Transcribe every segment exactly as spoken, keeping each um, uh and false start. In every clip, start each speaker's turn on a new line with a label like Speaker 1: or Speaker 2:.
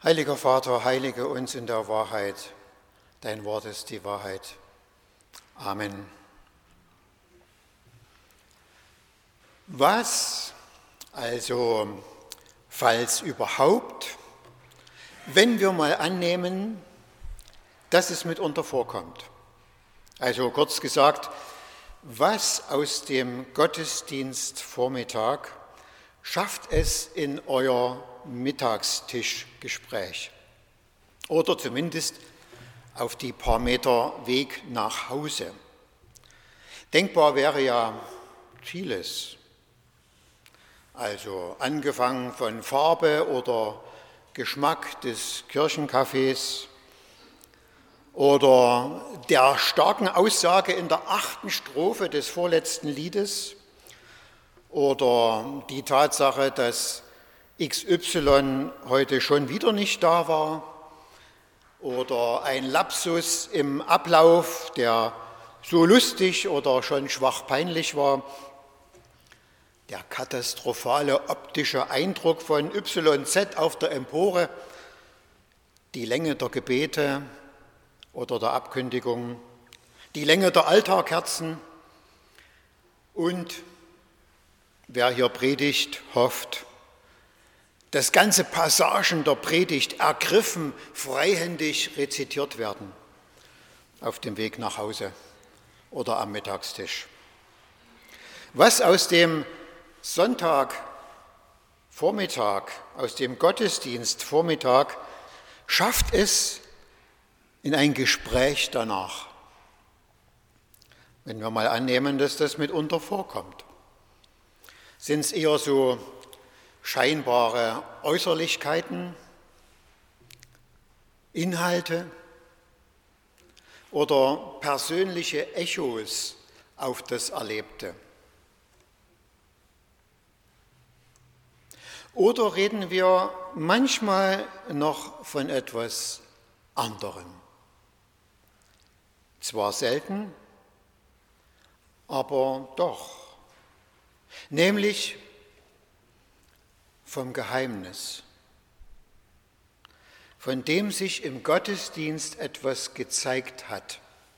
Speaker 1: Heiliger Vater, heilige uns in der Wahrheit. Dein Wort ist die Wahrheit. Amen. Was also, falls überhaupt, wenn wir mal annehmen, dass es mitunter vorkommt? Also kurz gesagt, was aus dem Gottesdienstvormittag schafft es in euer Mittagstischgespräch oder zumindest auf die paar Meter Weg nach Hause? Denkbar wäre ja vieles, also angefangen von Farbe oder Geschmack des Kirchenkaffees oder der starken Aussage in der achten Strophe des vorletzten Liedes oder die Tatsache, dass X Y heute schon wieder nicht da war oder ein Lapsus im Ablauf, der so lustig oder schon schwach peinlich war, der katastrophale optische Eindruck von Y Z auf der Empore, die Länge der Gebete oder der Abkündigung, die Länge der Altarkerzen und, wer hier predigt, hofft, dass ganze Passagen der Predigt ergriffen, freihändig rezitiert werden auf dem Weg nach Hause oder am Mittagstisch. Was aus dem Sonntagvormittag, aus dem Gottesdienstvormittag schafft es in ein Gespräch danach, wenn wir mal annehmen, dass das mitunter vorkommt? Sind es eher so scheinbare Äußerlichkeiten, Inhalte oder persönliche Echos auf das Erlebte? Oder reden wir manchmal noch von etwas anderem? Zwar selten, aber doch, nämlich vom Geheimnis, von dem sich im Gottesdienst etwas gezeigt hat,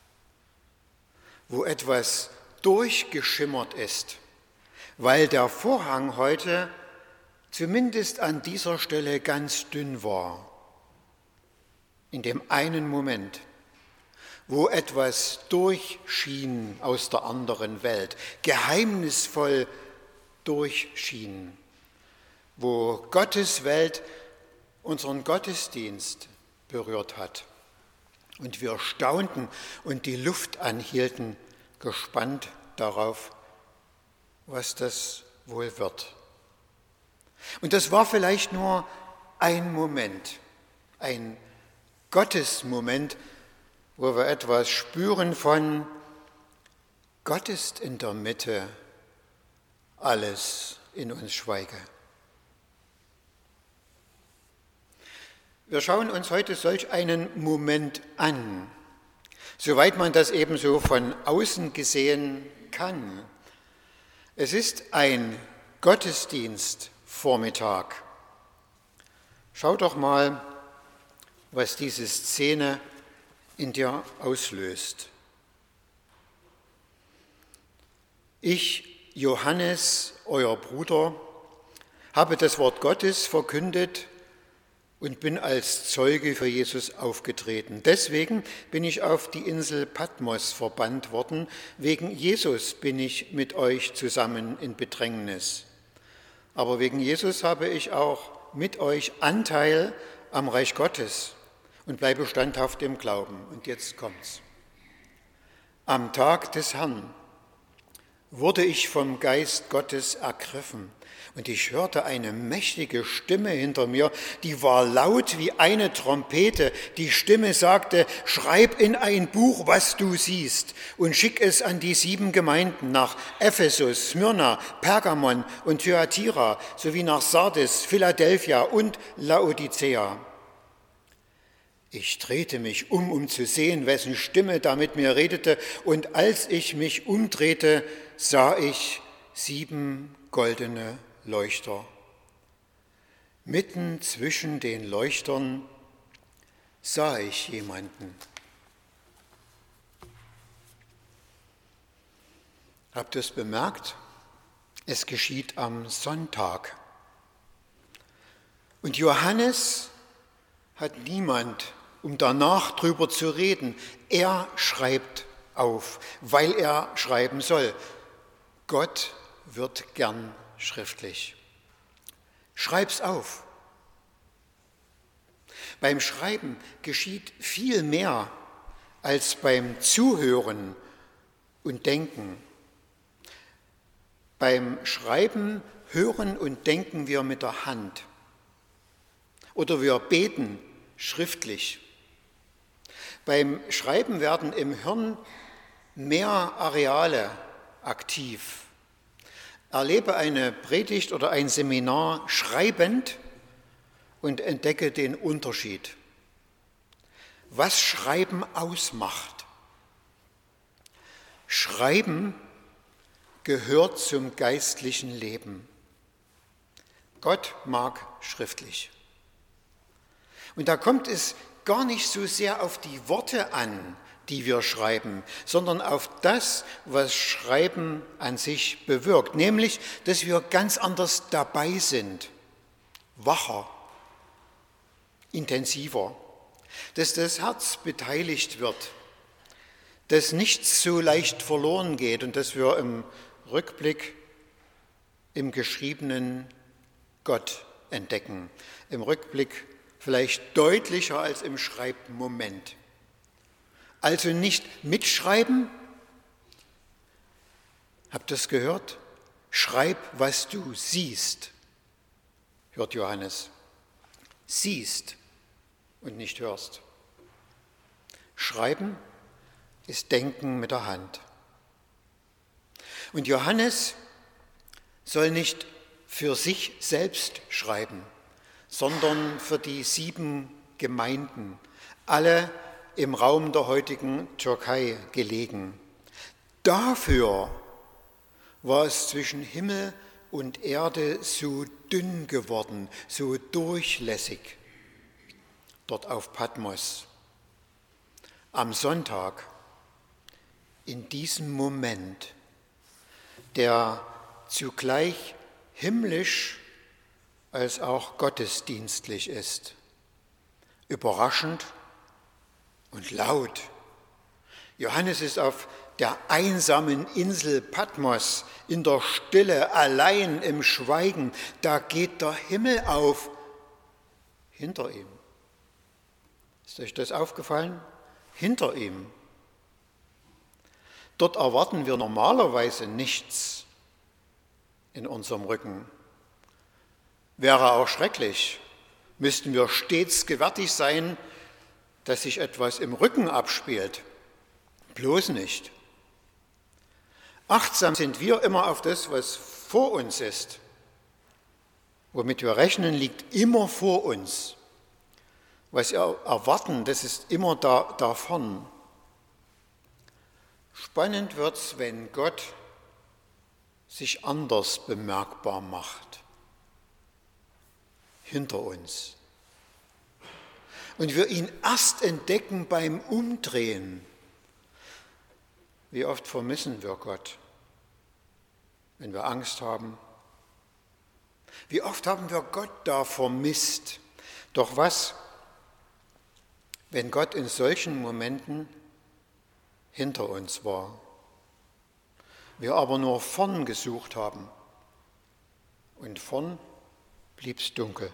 Speaker 1: wo etwas durchgeschimmert ist, weil der Vorhang heute zumindest an dieser Stelle ganz dünn war. In dem einen Moment, wo etwas durchschien aus der anderen Welt, geheimnisvoll durchschien, wo Gottes Welt unseren Gottesdienst berührt hat. Und wir staunten und die Luft anhielten, gespannt darauf, was das wohl wird. Und das war vielleicht nur ein Moment, ein Gottesmoment, wo wir etwas spüren von Gott ist in der Mitte, alles in uns schweige. Wir schauen uns heute solch einen Moment an, soweit man das ebenso von außen gesehen kann. Es ist ein Gottesdienstvormittag. Schau doch mal, was diese Szene in dir auslöst. Ich, Johannes, euer Bruder, habe das Wort Gottes verkündet und bin als Zeuge für Jesus aufgetreten. Deswegen bin ich auf die Insel Patmos verbannt worden. Wegen Jesus bin ich mit euch zusammen in Bedrängnis. Aber wegen Jesus habe ich auch mit euch Anteil am Reich Gottes und bleibe standhaft im Glauben. Und jetzt kommt's. Am Tag des Herrn wurde ich vom Geist Gottes ergriffen und ich hörte eine mächtige Stimme hinter mir, die war laut wie eine Trompete. Die Stimme sagte, schreib in ein Buch, was du siehst und schick es an die sieben Gemeinden nach Ephesus, Smyrna, Pergamon und Thyatira sowie nach Sardis, Philadelphia und Laodicea. Ich drehte mich um, um zu sehen, wessen Stimme da mit mir redete, und als ich mich umdrehte, sah ich sieben goldene Leuchter. Mitten zwischen den Leuchtern sah ich jemanden. Habt ihr es bemerkt? Es geschieht am Sonntag. Und Johannes hat niemand, um danach drüber zu reden. Er schreibt auf, weil er schreiben soll. Gott wird gern schriftlich. Schreib's auf. Beim Schreiben geschieht viel mehr als beim Zuhören und Denken. Beim Schreiben hören und denken wir mit der Hand oder wir beten schriftlich. Beim Schreiben werden im Hirn mehr Areale aktiv. Erlebe eine Predigt oder ein Seminar schreibend und entdecke den Unterschied. Was Schreiben ausmacht. Schreiben gehört zum geistlichen Leben. Gott mag schriftlich. Und da kommt es gar nicht so sehr auf die Worte an, die wir schreiben, sondern auf das, was Schreiben an sich bewirkt, nämlich, dass wir ganz anders dabei sind, wacher, intensiver, dass das Herz beteiligt wird, dass nichts so leicht verloren geht und dass wir im Rückblick im Geschriebenen Gott entdecken, im Rückblick vielleicht deutlicher als im Schreibmoment. Also nicht mitschreiben, habt ihr es gehört? Schreib, was du siehst, hört Johannes. Siehst und nicht hörst. Schreiben ist Denken mit der Hand. Und Johannes soll nicht für sich selbst schreiben, sondern für die sieben Gemeinden, alle im Raum der heutigen Türkei gelegen. Dafür war es zwischen Himmel und Erde so dünn geworden, so durchlässig, dort auf Patmos. Am Sonntag, in diesem Moment, der zugleich himmlisch als auch gottesdienstlich ist. Überraschend und laut. Johannes ist auf der einsamen Insel Patmos in der Stille, allein im Schweigen. Da geht der Himmel auf hinter ihm. Ist euch das aufgefallen? Hinter ihm. Dort erwarten wir normalerweise nichts in unserem Rücken. Wäre auch schrecklich, müssten wir stets gewärtig sein, dass sich etwas im Rücken abspielt. Bloß nicht. Achtsam sind wir immer auf das, was vor uns ist. Womit wir rechnen, liegt immer vor uns. Was wir erwarten, das ist immer da, da vorn. Spannend wird's, wenn Gott sich anders bemerkbar macht. Hinter uns. Und wir ihn erst entdecken beim Umdrehen. Wie oft vermissen wir Gott, wenn wir Angst haben? Wie oft haben wir Gott da vermisst? Doch was, wenn Gott in solchen Momenten hinter uns war, wir aber nur vorn gesucht haben und vorn blieb's dunkel.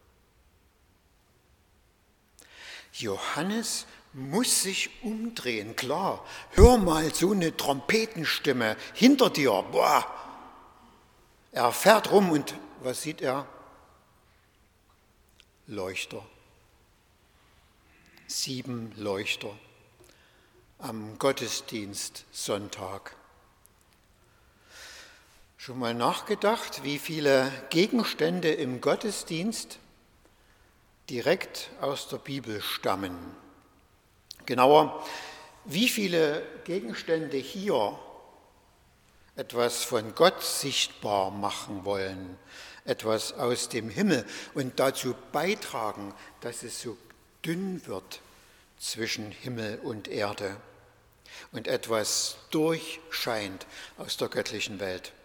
Speaker 1: Johannes muss sich umdrehen, klar. Hör mal, so eine Trompetenstimme hinter dir. Boah. Er fährt rum und was sieht er? Leuchter. Sieben Leuchter am Gottesdienst Sonntag. Schon mal nachgedacht, wie viele Gegenstände im Gottesdienst direkt aus der Bibel stammen? Genauer, wie viele Gegenstände hier etwas von Gott sichtbar machen wollen, etwas aus dem Himmel und dazu beitragen, dass es so dünn wird zwischen Himmel und Erde und etwas durchscheint aus der göttlichen Welt.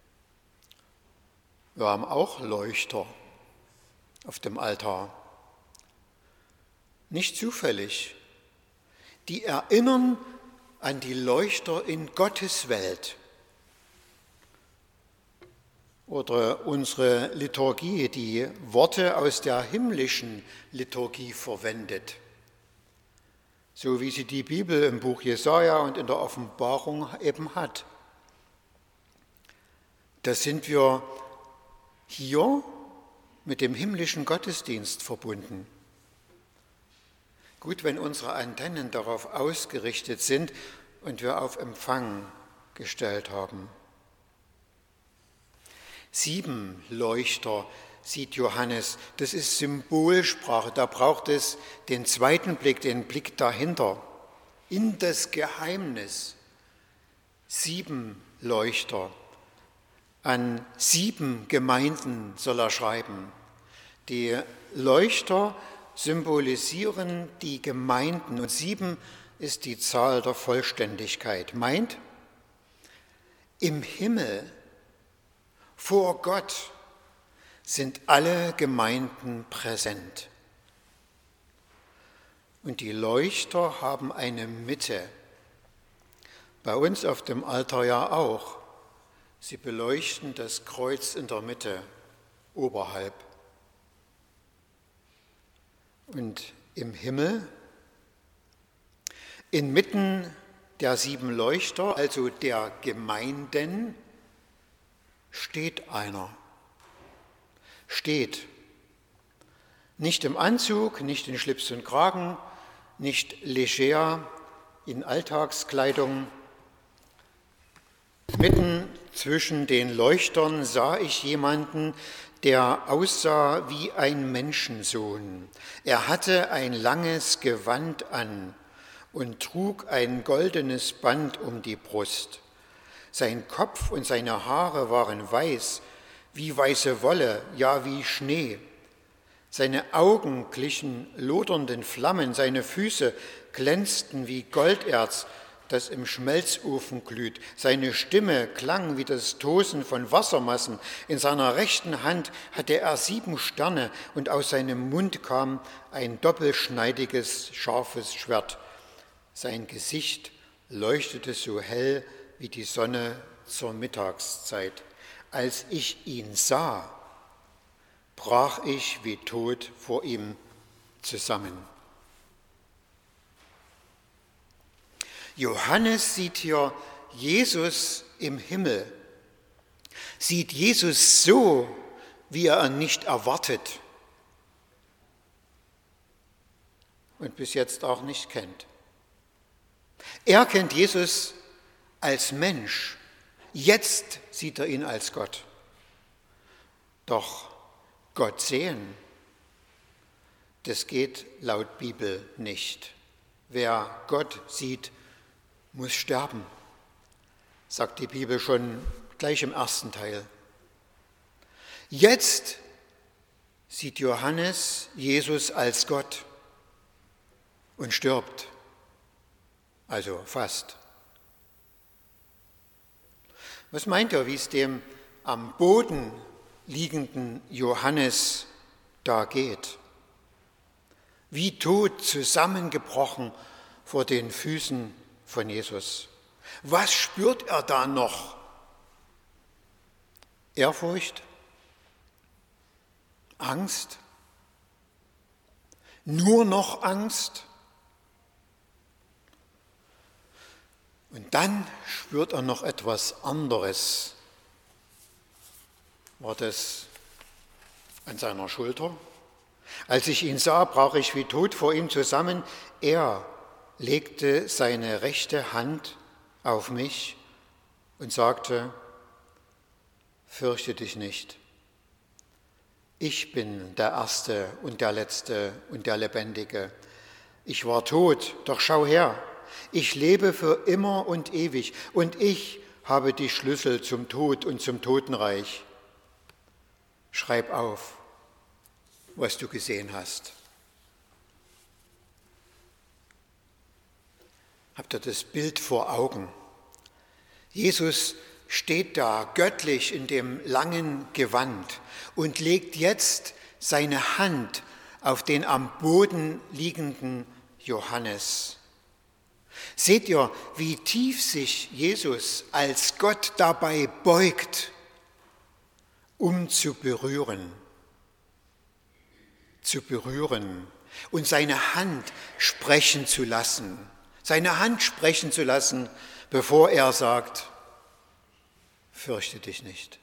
Speaker 1: Wir haben auch Leuchter auf dem Altar. Nicht zufällig. Die erinnern an die Leuchter in Gottes Welt. Oder unsere Liturgie, die Worte aus der himmlischen Liturgie verwendet. So wie sie die Bibel im Buch Jesaja und in der Offenbarung eben hat. Da sind wir hier mit dem himmlischen Gottesdienst verbunden. Gut, wenn unsere Antennen darauf ausgerichtet sind und wir auf Empfang gestellt haben. Sieben Leuchter sieht Johannes, das ist Symbolsprache, da braucht es den zweiten Blick, den Blick dahinter, in das Geheimnis. Sieben Leuchter, an sieben Gemeinden soll er schreiben. Die Leuchter symbolisieren die Gemeinden und sieben ist die Zahl der Vollständigkeit. Meint, im Himmel vor Gott sind alle Gemeinden präsent. Und die Leuchter haben eine Mitte. Bei uns auf dem Altar ja auch. Sie beleuchten das Kreuz in der Mitte, oberhalb. Und im Himmel, inmitten der sieben Leuchter, also der Gemeinden, steht einer. Steht. Nicht im Anzug, nicht in Schlips und Kragen, nicht leger in Alltagskleidung. Mitten zwischen den Leuchtern sah ich jemanden, der aussah wie ein Menschensohn. Er hatte ein langes Gewand an und trug ein goldenes Band um die Brust. Sein Kopf und seine Haare waren weiß, wie weiße Wolle, ja wie Schnee. Seine Augen glichen lodernden Flammen, seine Füße glänzten wie Golderz, das im Schmelzofen glüht. Seine Stimme klang wie das Tosen von Wassermassen. In seiner rechten Hand hatte er sieben Sterne und aus seinem Mund kam ein doppelschneidiges, scharfes Schwert. Sein Gesicht leuchtete so hell wie die Sonne zur Mittagszeit. Als ich ihn sah, brach ich wie tot vor ihm zusammen. Johannes sieht hier Jesus im Himmel, sieht Jesus so, wie er ihn nicht erwartet und bis jetzt auch nicht kennt. Er kennt Jesus als Mensch, jetzt sieht er ihn als Gott. Doch Gott sehen, das geht laut Bibel nicht. Wer Gott sieht, muss sterben, sagt die Bibel schon gleich im ersten Teil. Jetzt sieht Johannes Jesus als Gott und stirbt, also fast. Was meint er, wie es dem am Boden liegenden Johannes da geht? Wie tot zusammengebrochen vor den Füßen von Jesus. Was spürt er da noch? Ehrfurcht? Angst? Nur noch Angst? Und dann spürt er noch etwas anderes. War das an seiner Schulter? Als ich ihn sah, brach ich wie tot vor ihm zusammen. Er legte seine rechte Hand auf mich und sagte, fürchte dich nicht. Ich bin der Erste und der Letzte und der Lebendige. Ich war tot, doch schau her, ich lebe für immer und ewig und ich habe die Schlüssel zum Tod und zum Totenreich. Schreib auf, was du gesehen hast. Habt ihr das Bild vor Augen? Jesus steht da göttlich in dem langen Gewand und legt jetzt seine Hand auf den am Boden liegenden Johannes. Seht ihr, wie tief sich Jesus als Gott dabei beugt, um zu berühren, zu berühren und seine Hand sprechen zu lassen, seine Hand sprechen zu lassen, bevor er sagt, fürchte dich nicht.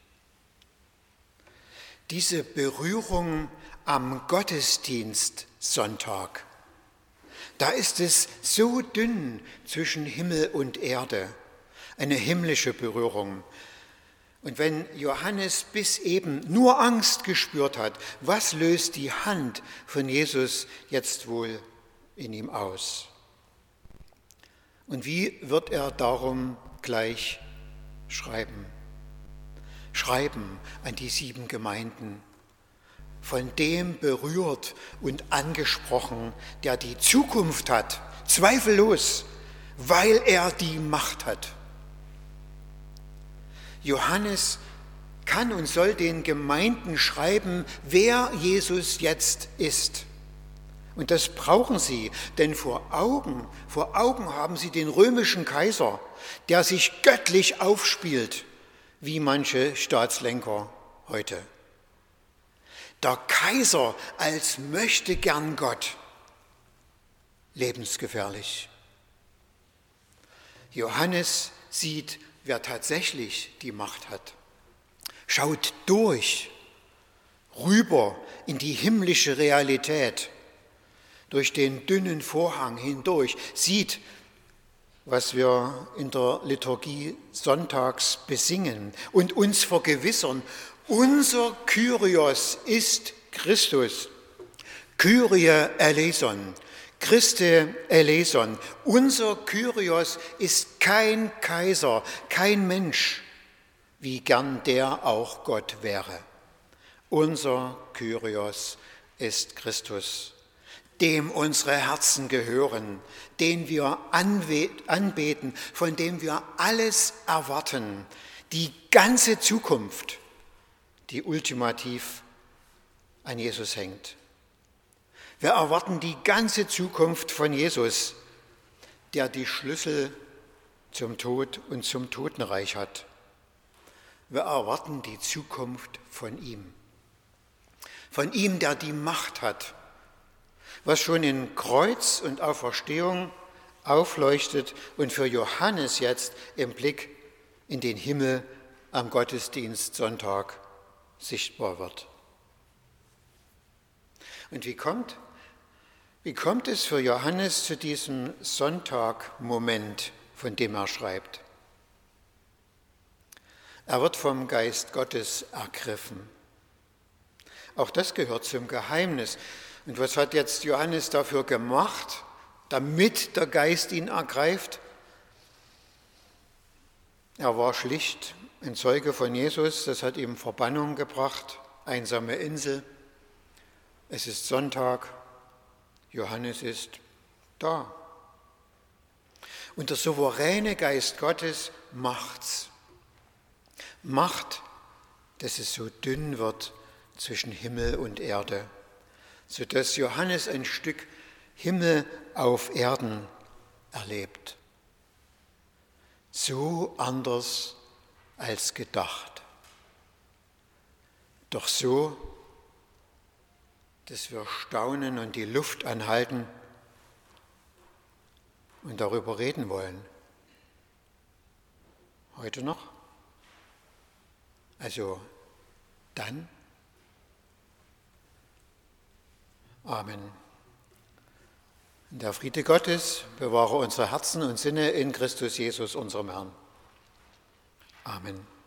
Speaker 1: Diese Berührung am Gottesdienstsonntag, da ist es so dünn zwischen Himmel und Erde, eine himmlische Berührung. Und wenn Johannes bis eben nur Angst gespürt hat, was löst die Hand von Jesus jetzt wohl in ihm aus? Und wie wird er darum gleich schreiben? Schreiben an die sieben Gemeinden, von dem berührt und angesprochen, der die Zukunft hat, zweifellos, weil er die Macht hat. Johannes kann und soll den Gemeinden schreiben, wer Jesus jetzt ist. Und das brauchen sie, denn vor Augen, vor Augen haben sie den römischen Kaiser, der sich göttlich aufspielt, wie manche Staatslenker heute. Der Kaiser als Möchtegern Gott, lebensgefährlich. Johannes sieht, wer tatsächlich die Macht hat. Schaut durch, rüber in die himmlische Realität, durch den dünnen Vorhang hindurch, sieht, was wir in der Liturgie sonntags besingen und uns vergewissern, unser Kyrios ist Christus. Kyrie eleison, Christe eleison. Unser Kyrios ist kein Kaiser, kein Mensch, wie gern der auch Gott wäre. Unser Kyrios ist Christus, dem unsere Herzen gehören, den wir anbeten, von dem wir alles erwarten, die ganze Zukunft, die ultimativ an Jesus hängt. Wir erwarten die ganze Zukunft von Jesus, der die Schlüssel zum Tod und zum Totenreich hat. Wir erwarten die Zukunft von ihm. Von ihm, der die Macht hat, was schon in Kreuz und Auferstehung aufleuchtet und für Johannes jetzt im Blick in den Himmel am Gottesdienstsonntag sichtbar wird. Und wie kommt, wie kommt es für Johannes zu diesem Sonntagmoment, von dem er schreibt? Er wird vom Geist Gottes ergriffen. Auch das gehört zum Geheimnis. Und was hat jetzt Johannes dafür gemacht, damit der Geist ihn ergreift? Er war schlicht ein Zeuge von Jesus, das hat ihm Verbannung gebracht, einsame Insel. Es ist Sonntag, Johannes ist da. Und der souveräne Geist Gottes macht's. Macht, dass es so dünn wird zwischen Himmel und Erde, sodass Johannes ein Stück Himmel auf Erden erlebt. So anders als gedacht. Doch so, dass wir staunen und die Luft anhalten und darüber reden wollen. Heute noch? Also dann? Amen. Der Friede Gottes bewahre unsere Herzen und Sinne in Christus Jesus, unserem Herrn. Amen.